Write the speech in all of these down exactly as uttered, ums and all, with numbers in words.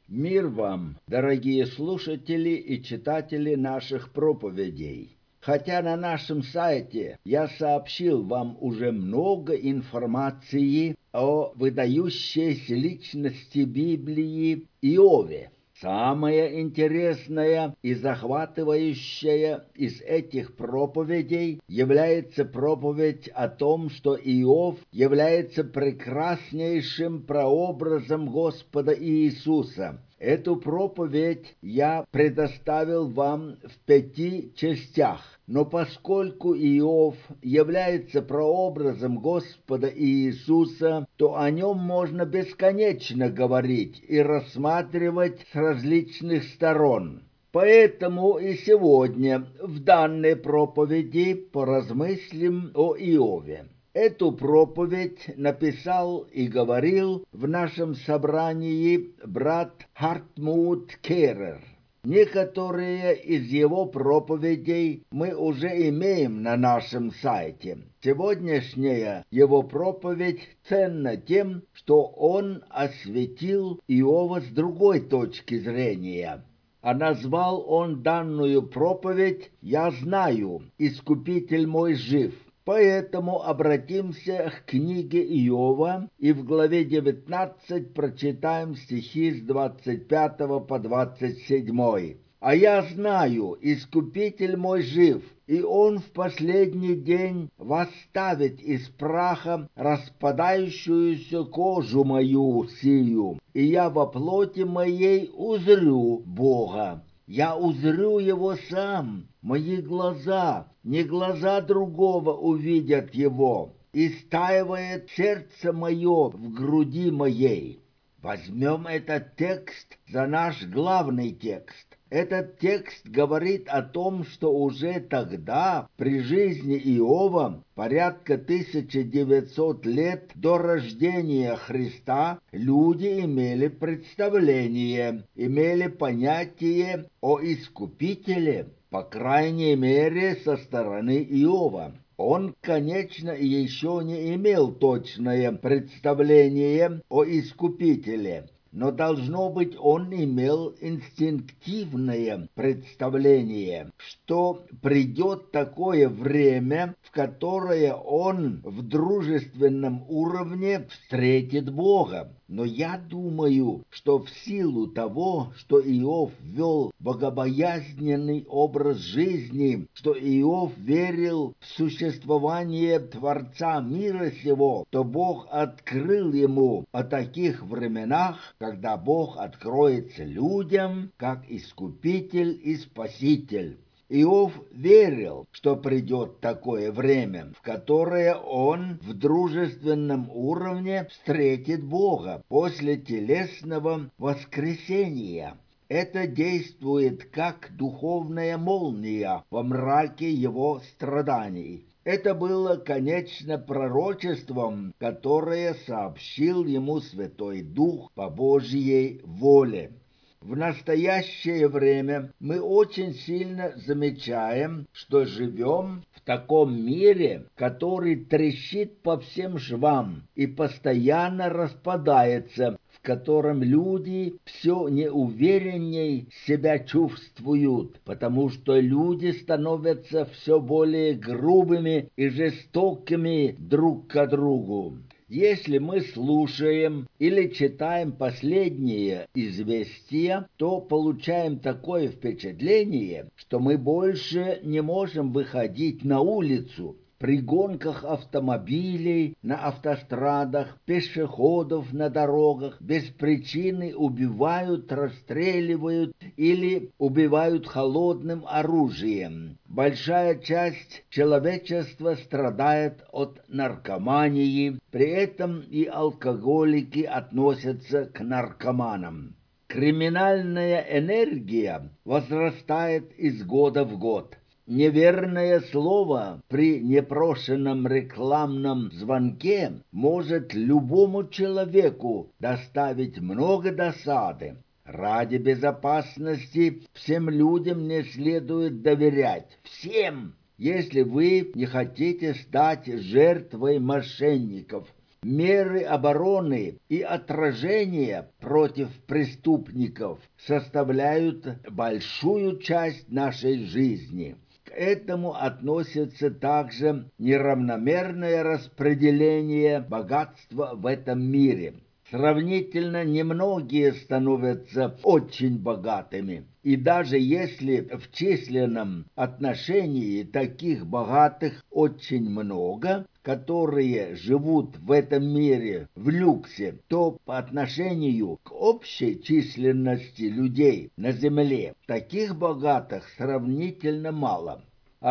Мир вам, дорогие слушатели и читатели наших проповедей. Хотя на нашем сайте я сообщил вам уже много информации о выдающейся личности Библии Иове, самое интересное и захватывающее из этих проповедей является проповедь о том, что Иов является прекраснейшим прообразом Господа Иисуса. Эту проповедь я предоставил вам в пяти частях, но поскольку Иов является прообразом Господа Иисуса, то о нем можно бесконечно говорить и рассматривать с различных сторон. Поэтому и сегодня в данной проповеди поразмыслим о Иове. Эту проповедь написал и говорил в нашем собрании брат Хартмут Керер. Некоторые из его проповедей мы уже имеем на нашем сайте. Сегодняшняя его проповедь ценна тем, что он осветил Иова с другой точки зрения. А назвал он данную проповедь «Я знаю, Искупитель мой жив». Поэтому обратимся к книге Иова и в главе девятнадцать прочитаем стихи с двадцать пятого по двадцать седьмой. «А я знаю, Искупитель мой жив, и он в последний день восставит из праха распадающуюся кожу мою сию, и я во плоти моей узрю Бога. Я узрю его сам, мои глаза, не глаза другого увидят его, и стаивает сердце мое в груди моей». Возьмем этот текст за наш главный текст. Этот текст говорит о том, что уже тогда, при жизни Иова, порядка тысяча девятьсот лет до рождения Христа, люди имели представление, имели понятие о Искупителе, по крайней мере, со стороны Иова. Он, конечно, еще не имел точное представление о Искупителе, но, должно быть, он имел инстинктивное представление, что придет такое время, в которое он в дружественном уровне встретит Бога. Но я думаю, что в силу того, что Иов вел богобоязненный образ жизни, что Иов верил в существование Творца мира сего, то Бог открыл ему о таких временах, когда Бог откроется людям, как Искупитель и Спаситель. Иов верил, что придет такое время, в которое он в дружественном уровне встретит Бога после телесного воскресения. Это действует как духовная молния во мраке его страданий. Это было, конечно, пророчеством, которое сообщил ему Святой Дух по Божьей воле. В настоящее время мы очень сильно замечаем, что живем в таком мире, который трещит по всем швам и постоянно распадается, в котором люди все неуверенней себя чувствуют, потому что люди становятся все более грубыми и жестокими друг к другу. Если мы слушаем или читаем последние известия, то получаем такое впечатление, что мы больше не можем выходить на улицу. При гонках автомобилей на автострадах, пешеходов на дорогах без причины убивают, расстреливают или убивают холодным оружием. Большая часть человечества страдает от наркомании, при этом и алкоголики относятся к наркоманам. Криминальная энергия возрастает из года в год. Неверное слово при непрошенном рекламном звонке может любому человеку доставить много досады. Ради безопасности всем людям не следует доверять. Всем! Если вы не хотите стать жертвой мошенников. Меры обороны и отражения против преступников составляют большую часть нашей жизни. К этому относится также неравномерное распределение богатства в этом мире. Сравнительно немногие становятся очень богатыми. И даже если в численном отношении таких богатых очень много, которые живут в этом мире в люксе, то по отношению к общей численности людей на Земле таких богатых сравнительно мало.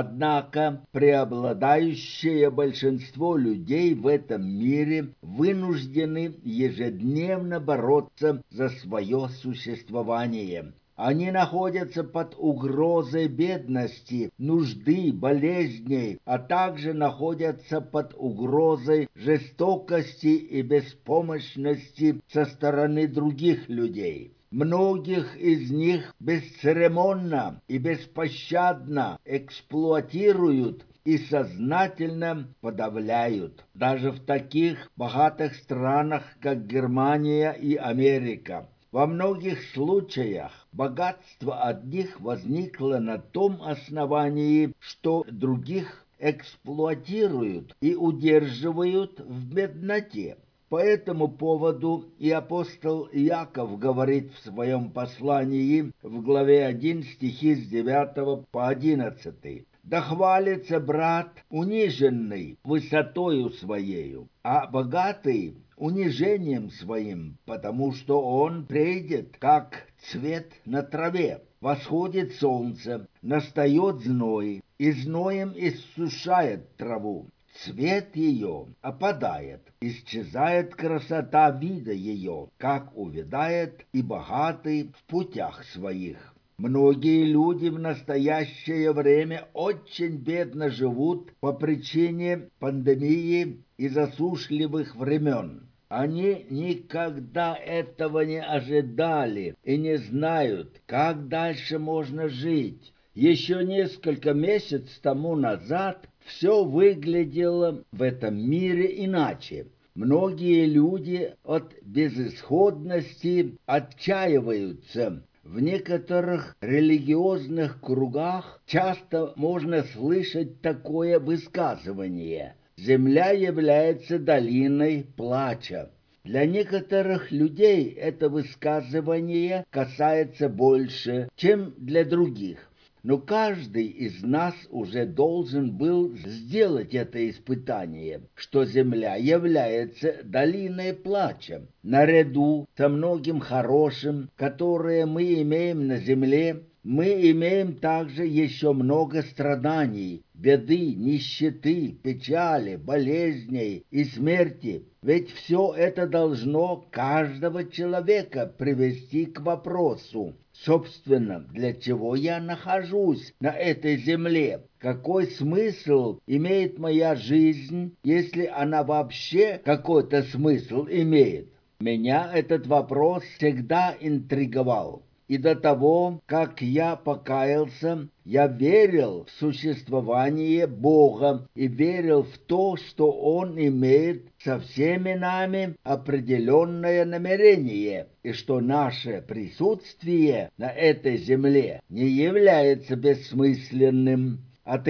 Однако преобладающее большинство людей в этом мире вынуждены ежедневно бороться за свое существование. Они находятся под угрозой бедности, нужды, болезней, а также находятся под угрозой жестокости и беспомощности со стороны других людей. Многих из них бесцеремонно и беспощадно эксплуатируют и сознательно подавляют. Даже в таких богатых странах, как Германия и Америка. Во многих случаях богатство одних возникло на том основании, что других эксплуатируют и удерживают в бедноте. По этому поводу и апостол Иаков говорит в своем послании в главе один стихи с девятого по одиннадцатый. «Да хвалится брат униженный высотою своею, а богатый унижением своим, потому что он придет, как цвет на траве. Восходит солнце, настает зной, и зноем иссушает траву. Цвет ее опадает, исчезает красота вида ее, как увядает и богатый в путях своих». Многие люди в настоящее время очень бедно живут по причине пандемии и засушливых времен. Они никогда этого не ожидали и не знают, как дальше можно жить. Еще несколько месяцев тому назад все выглядело в этом мире иначе. Многие люди от безысходности отчаиваются. В некоторых религиозных кругах часто можно слышать такое высказывание: «Земля является долиной плача». Для некоторых людей это высказывание касается больше, чем для других. Но каждый из нас уже должен был сделать это испытание, что земля является долиной плача. Наряду со многим хорошим, которое мы имеем на земле, мы имеем также еще много страданий, беды, нищеты, печали, болезней и смерти. Ведь все это должно каждого человека привести к вопросу: собственно, для чего я нахожусь на этой земле? Какой смысл имеет моя жизнь, если она вообще какой-то смысл имеет? Меня этот вопрос всегда интриговал. И до того, как я покаялся, я верил в существование Бога и верил в то, что Он имеет со всеми нами определенное намерение, и что наше присутствие на этой земле не является бессмысленным.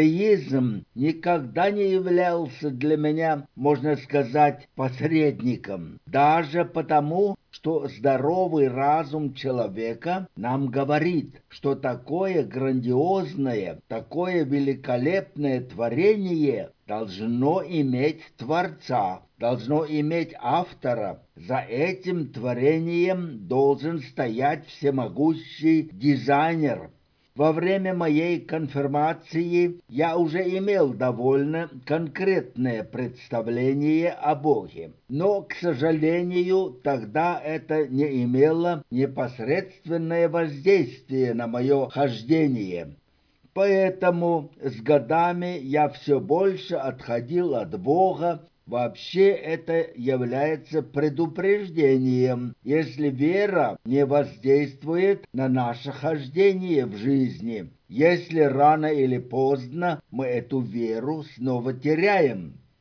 Атеизм никогда не являлся для меня, можно сказать, посредником, даже потому, что здоровый разум человека нам говорит, что такое грандиозное, такое великолепное творение должно иметь Творца, должно иметь автора. За этим творением должен стоять всемогущий дизайнер. Во время моей конфирмации я уже имел довольно конкретное представление о Боге. Но, к сожалению, тогда это не имело непосредственное воздействие на мое хождение. Поэтому с годами я все больше отходил от Бога. Вообще это является предупреждением, если вера не воздействует на наше хождение в жизни, если рано или поздно мы эту веру снова теряем.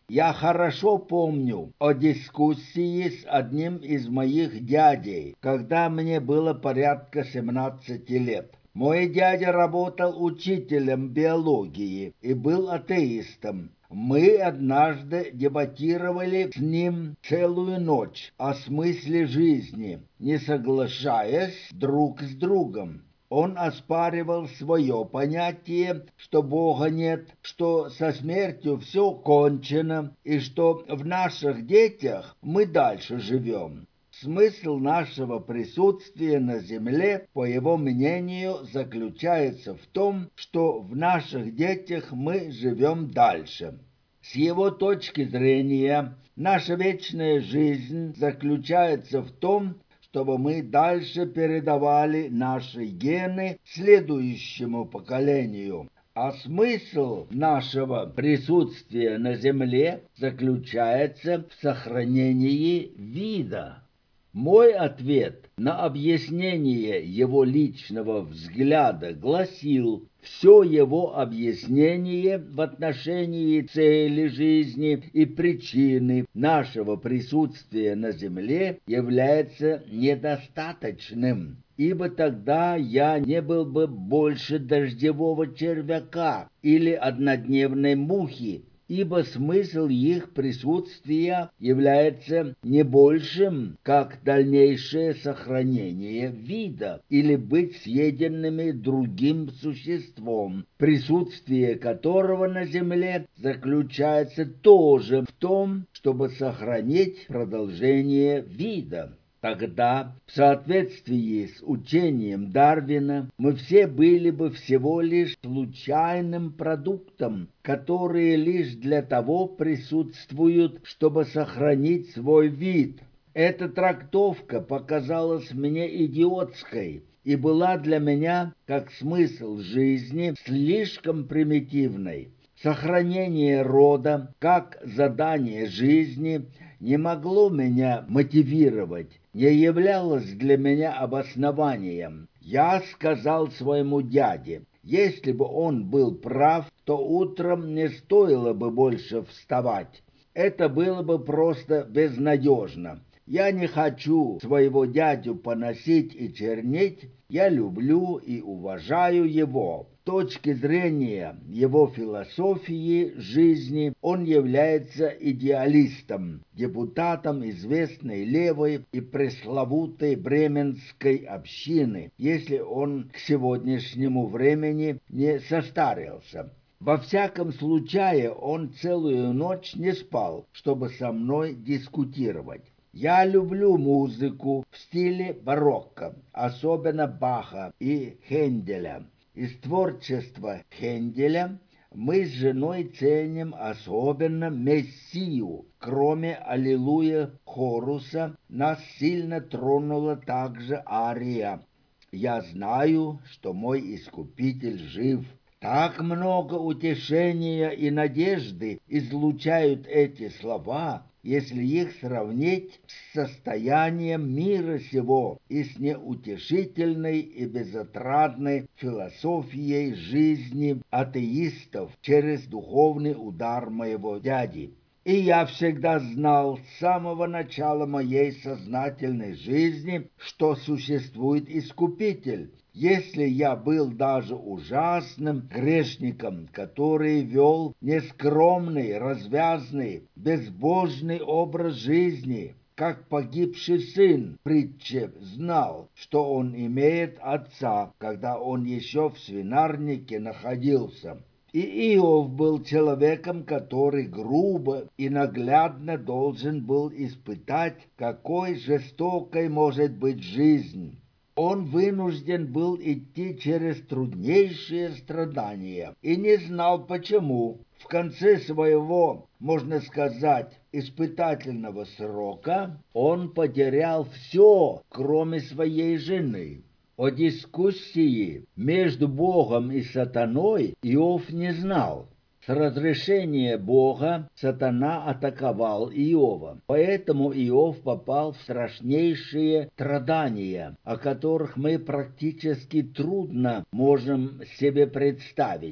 Я хорошо помню о дискуссии с одним из моих дядей, когда мне было порядка семнадцати лет. Мой дядя работал учителем биологии и был атеистом. Мы однажды дебатировали с ним целую ночь о смысле жизни, не соглашаясь друг с другом. Он оспаривал свое понятие, что Бога нет, что со смертью все кончено и что в наших детях мы дальше живем. Смысл нашего присутствия на земле, по его мнению, заключается в том, что в наших детях мы живем дальше. С его точки зрения, наша вечная жизнь заключается в том, чтобы мы дальше передавали наши гены следующему поколению. А смысл нашего присутствия на Земле заключается в сохранении вида. Мой ответ на объяснение его личного взгляда гласил: все его объяснение в отношении цели жизни и причины нашего присутствия на Земле является недостаточным, ибо тогда я не был бы больше дождевого червяка или однодневной мухи, ибо смысл их присутствия является не большим, как дальнейшее сохранение вида или быть съеденными другим существом, присутствие которого на Земле заключается тоже в том, чтобы сохранить продолжение вида. Тогда, в соответствии с учением Дарвина, мы все были бы всего лишь случайным продуктом, которые лишь для того присутствуют, чтобы сохранить свой вид. Эта трактовка показалась мне идиотской и была для меня, как смысл жизни, слишком примитивной. Сохранение рода, как задание жизни, не могло меня мотивировать, не являлось для меня обоснованием. Я сказал своему дяде, если бы он был прав, то утром не стоило бы больше вставать. Это было бы просто безнадежно. Я не хочу своего дядю поносить и чернить, я люблю и уважаю его. С точки зрения его философии жизни он является идеалистом, депутатом известной левой и пресловутой бременской общины, если он к сегодняшнему времени не состарился. Во всяком случае, он целую ночь не спал, чтобы со мной дискутировать. Я люблю музыку в стиле барокко, особенно Баха и Хенделя. Из творчества Хенделя мы с женой ценим особенно Мессию. Кроме «Аллилуйя» хоруса, нас сильно тронула также ария «Я знаю, что мой Искупитель жив». Так много утешения и надежды излучают эти слова, если их сравнить с состоянием мира сего и с неутешительной и безотрадной философией жизни атеистов через духовный удар моего дяди. И я всегда знал с самого начала моей сознательной жизни, что существует Искупитель. Если я был даже ужасным грешником, который вел нескромный, развязный, безбожный образ жизни, как погибший сын, притче знал, что он имеет отца, когда он еще в свинарнике находился. И Иов был человеком, который грубо и наглядно должен был испытать, какой жестокой может быть жизнь. Он вынужден был идти через труднейшие страдания и не знал почему. В конце своего, можно сказать, испытательного срока он потерял все, кроме своей жены. О дискуссии между Богом и сатаной Иов не знал. С разрешения Бога сатана атаковал Иова, поэтому Иов попал в страшнейшие страдания, о которых мы практически трудно можем себе представить.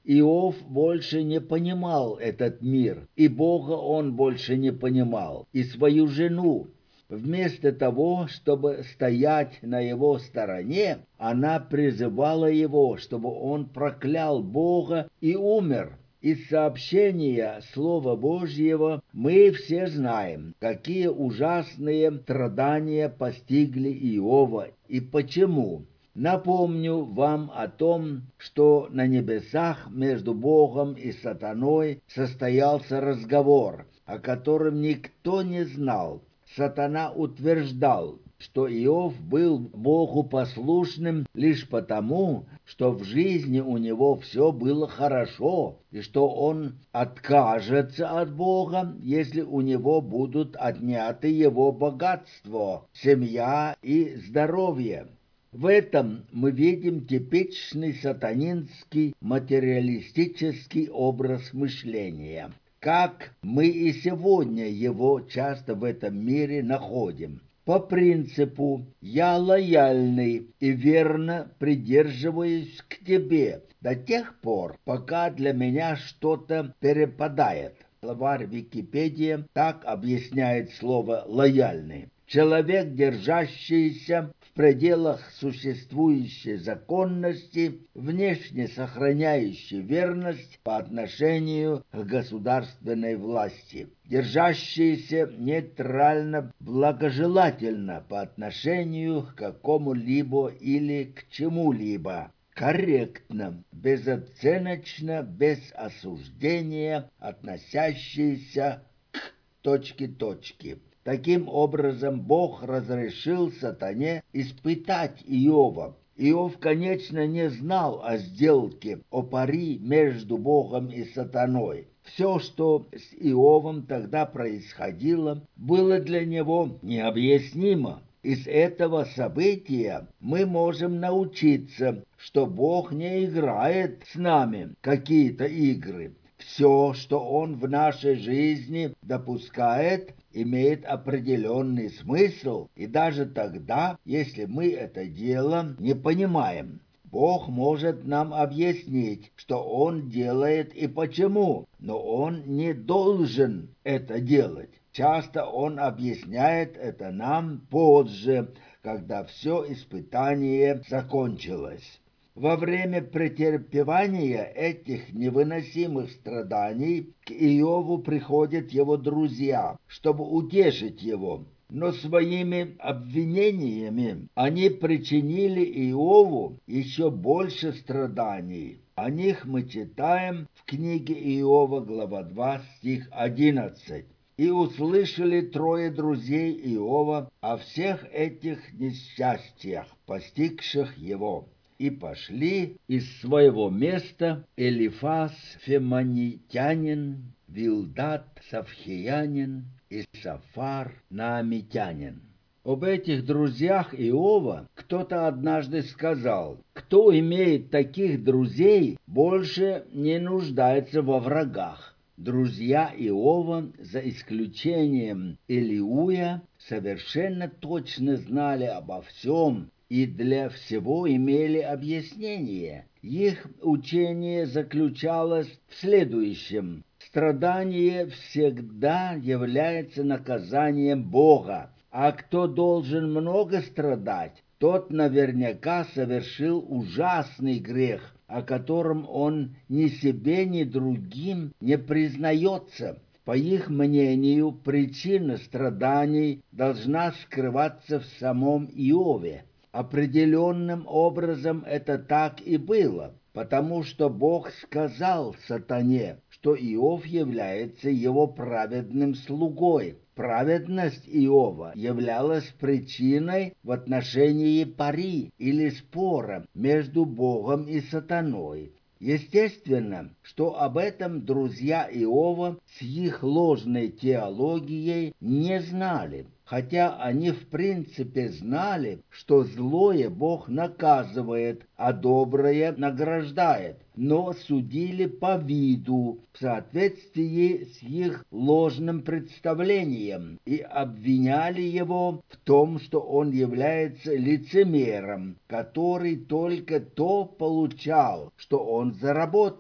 Иов больше не понимал этот мир, и Бога он больше не понимал, и свою жену. Вместо того, чтобы стоять на его стороне, она призывала его, чтобы он проклял Бога и умер. Из сообщения Слова Божьего мы все знаем, какие ужасные страдания постигли Иова и почему. Напомню вам о том, что на небесах между Богом и сатаной состоялся разговор, о котором никто не знал. Сатана утверждал, что Иов был Богу послушным лишь потому, что в жизни у него все было хорошо, и что он откажется от Бога, если у него будут отняты его богатство, семья и здоровье. В этом мы видим типичный сатанинский материалистический образ мышления, как мы и сегодня его часто в этом мире находим. По принципу «я лояльный и верно придерживаюсь к тебе до тех пор, пока для меня что-то перепадает». Словарь Википедия так объясняет слово «лояльный». Человек, держащийся в пределах существующей законности, внешне сохраняющий верность по отношению к государственной власти, держащийся нейтрально благожелательно по отношению к какому-либо или к чему-либо, корректно, безоценочно, без осуждения, относящийся к точке-точке. Таким образом, Бог разрешил сатане испытать Иова. Иов, конечно, не знал о сделке, о пари между Богом и сатаной. Все, что с Иовом тогда происходило, было для него необъяснимо. Из этого события мы можем научиться, что Бог не играет с нами какие-то игры. Все, что Он в нашей жизни допускает, имеет определенный смысл, и даже тогда, если мы это дело не понимаем. Бог может нам объяснить, что Он делает и почему, но Он не должен это делать. Часто Он объясняет это нам позже, когда все испытание закончилось. Во время претерпевания этих невыносимых страданий к Иову приходят его друзья, чтобы утешить его. Но своими обвинениями они причинили Иову еще больше страданий. О них мы читаем в книге Иова, глава два, стих одиннадцать. «И услышали трое друзей Иова о всех этих несчастьях, постигших его. И пошли из своего места Элифаз Фемонитянин, Вилдат Савхиянин и Сафар Наамитянин». Об этих друзьях Иова кто-то однажды сказал: «Кто имеет таких друзей, больше не нуждается во врагах». Друзья Иова, за исключением Элиуя, совершенно точно знали обо всем и для всего имели объяснение. Их учение заключалось в следующем: страдание всегда является наказанием Бога, а кто должен много страдать, тот наверняка совершил ужасный грех, о котором он ни себе, ни другим не признается. По их мнению, причина страданий должна скрываться в самом Иове. Определенным образом это так и было, потому что Бог сказал сатане, что Иов является его праведным слугой. Праведность Иова являлась причиной в отношении пари или спора между Богом и сатаной. Естественно, что об этом друзья Иова с их ложной теологией не знали, хотя они в принципе знали, что злое Бог наказывает, а доброе награждает, но судили по виду в соответствии с их ложным представлением и обвиняли его в том, что он является лицемером, который только то получал, что он заработал.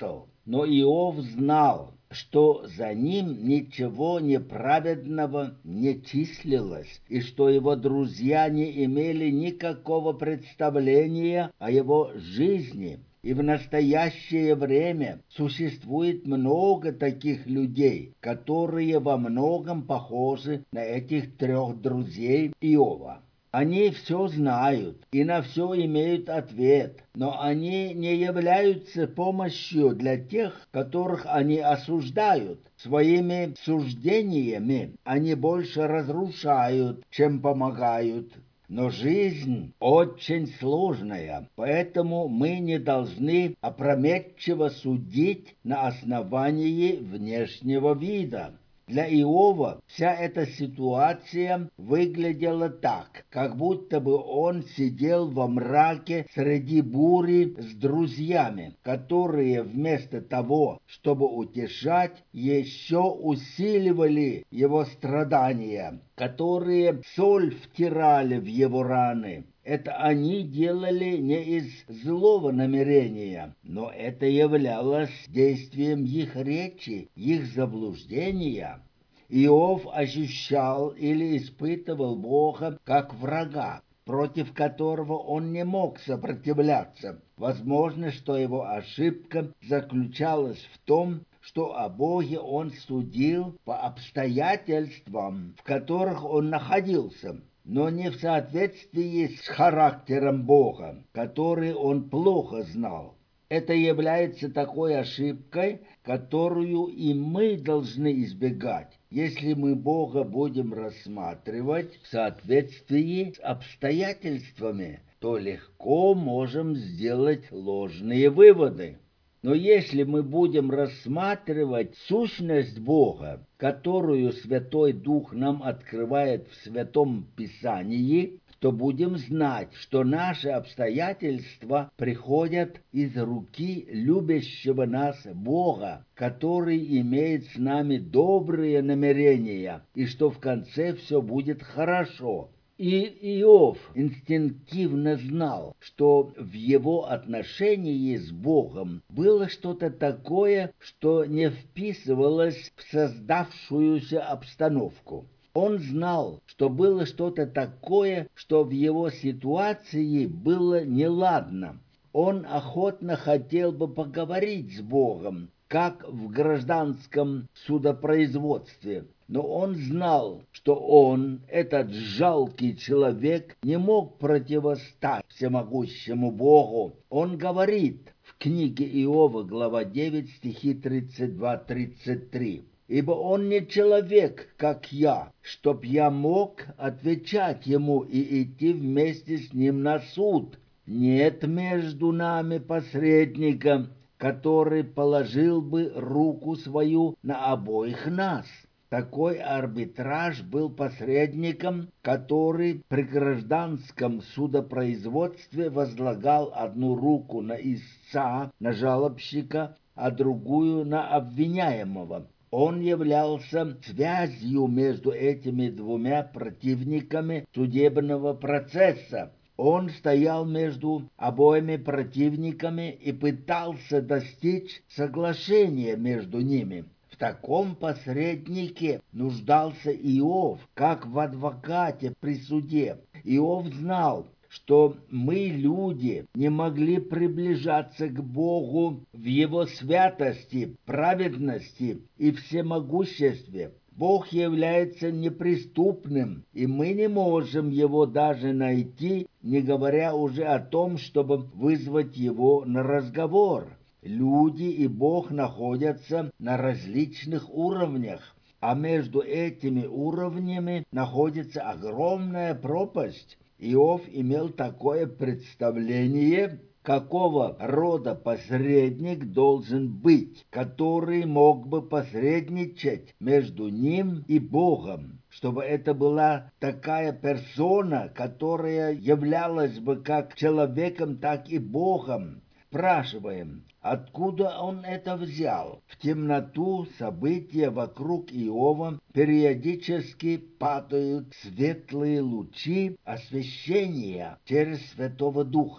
Но Иов знал, что за ним ничего неправедного не числилось, и что его друзья не имели никакого представления о его жизни. И в настоящее время существует много таких людей, которые во многом похожи на этих трех друзей Иова. Они все знают и на все имеют ответ, но они не являются помощью для тех, которых они осуждают. Своими суждениями они больше разрушают, чем помогают. Но жизнь очень сложная, поэтому мы не должны опрометчиво судить на основании внешнего вида. Для Иова вся эта ситуация выглядела так, как будто бы он сидел во мраке среди бури с друзьями, которые вместо того, чтобы утешать, еще усиливали его страдания, которые соль втирали в его раны. Это они делали не из злого намерения, но это являлось действием их речи, их заблуждения. Иов ощущал или испытывал Бога как врага, против которого он не мог сопротивляться. Возможно, что его ошибка заключалась в том, что о Боге он судил по обстоятельствам, в которых он находился, но не в соответствии с характером Бога, который он плохо знал. Это является такой ошибкой, которую и мы должны избегать, если мы Бога будем рассматривать в соответствии с обстоятельствами, то легко можем сделать ложные выводы. Но если мы будем рассматривать сущность Бога, которую Святой Дух нам открывает в Святом Писании, то будем знать, что наши обстоятельства приходят из руки любящего нас Бога, который имеет с нами добрые намерения, и что в конце все будет хорошо. И Иов инстинктивно знал, что в его отношении с Богом было что-то такое, что не вписывалось в создавшуюся обстановку. Он знал, что было что-то такое, что в его ситуации было неладно. Он охотно хотел бы поговорить с Богом, как в гражданском судопроизводстве. Но он знал, что он, этот жалкий человек, не мог противостать всемогущему Богу. Он говорит в книге Иова, глава девять, стихи тридцать два тридцать три. «Ибо он не человек, как я, чтоб я мог отвечать ему и идти вместе с ним на суд. Нет между нами посредника, который положил бы руку свою на обоих нас». Такой арбитраж был посредником, который при гражданском судопроизводстве возлагал одну руку на истца, на жалобщика, а другую на обвиняемого. Он являлся связью между этими двумя противниками судебного процесса. Он стоял между обоими противниками и пытался достичь соглашения между ними. В таком посреднике нуждался Иов, как в адвокате при суде. Иов знал, что мы, люди, не могли приближаться к Богу в Его святости, праведности и всемогуществе. Бог является неприступным, и мы не можем Его даже найти, не говоря уже о том, чтобы вызвать Его на разговор. Люди и Бог находятся на различных уровнях, а между этими уровнями находится огромная пропасть. Иов имел такое представление, какого рода посредник должен быть, который мог бы посредничать между ним и Богом, чтобы это была такая персона, которая являлась бы как человеком, так и Богом. Спрашиваем, откуда он это взял? В темноту события вокруг Иова периодически падают светлые лучи освещения через Святого Духа.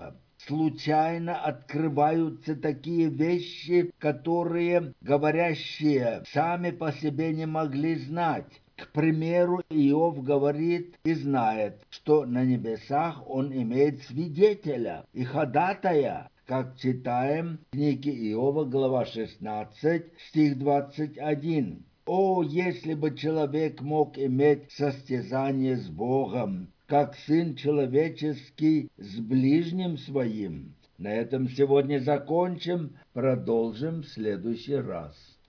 случайно открываются такие вещи, которые говорящие сами по себе не могли знать. К примеру, Иов говорит и знает, что на небесах он имеет свидетеля и ходатая, как читаем в книге Иова, глава шестнадцать, стих двадцать один. О, если бы человек мог иметь состязание с Богом, как Сын Человеческий с ближним своим. На этом сегодня закончим, продолжим в следующий раз.